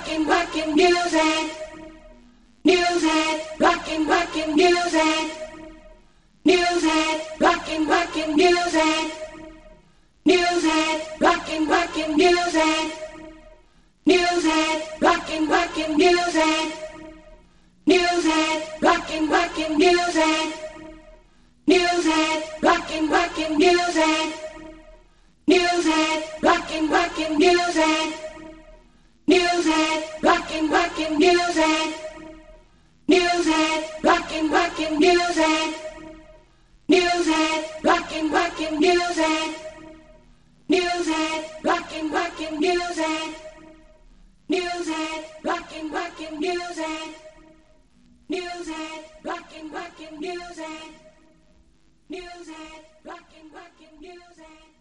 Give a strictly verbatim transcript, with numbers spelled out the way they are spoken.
rockin', rockin' music, music, rockin', rockin' music, music, rockin', rockin' music, music, rockin', rockin' music, music, rockin', rockin' music, music, rockin', rockin' music, music, rockin', rockin' music, music, rockin', rockin' music, music, rockin', rockin' music, music, rockin', rockin' music, music, rockin', rockin' music, music, rockin', rockin' music, music, rockin', rockin' music, music, rockin', rockin' music, music, rockin', rockin' music.